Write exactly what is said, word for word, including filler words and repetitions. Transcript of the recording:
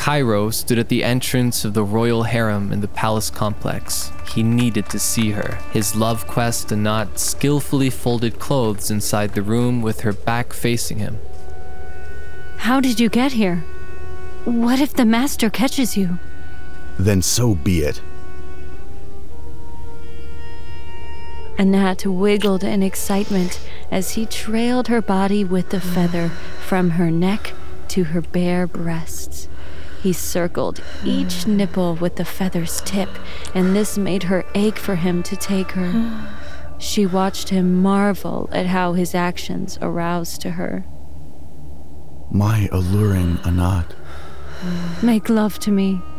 Cairo stood at the entrance of the royal harem in the palace complex. He needed to see her. His love quest Anat skillfully folded clothes inside the room with her back facing him. How did you get here? What if the master catches you? Then so be it. Anat wiggled in excitement as he trailed her body with the feather from her neck to her bare breasts. He circled each nipple with the feather's tip, and this made her ache for him to take her. She watched him marvel at how his actions aroused to her. My alluring Anat. Make love to me,